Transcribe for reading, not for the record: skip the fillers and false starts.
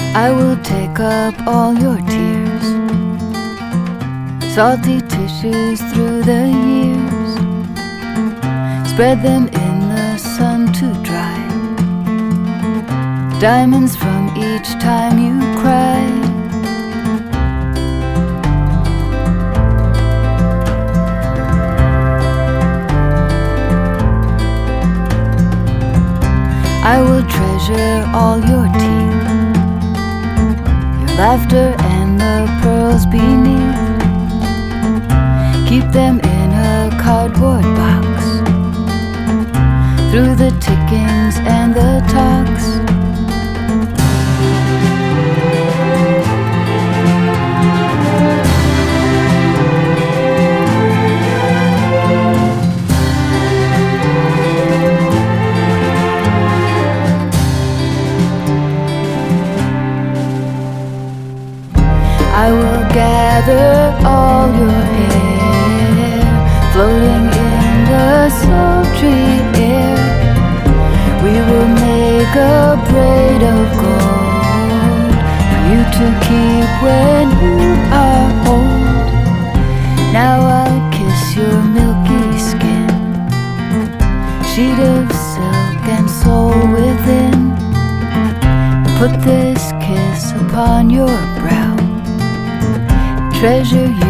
I will take up all your tears, salty tissues through the years, spread them in the sun to dry, diamonds from each time you cry. I will treasure all your teeth, your laughter and the pearls beneath. Keep them in a cardboard box, through the tickings and the talks. I will gather all your hair, floating in the sultry air. We will make a braid of gold for you to keep when you are old. Now I'll kiss your milky skin, sheet of silk and soul within. Put this kiss upon your brow, treasure you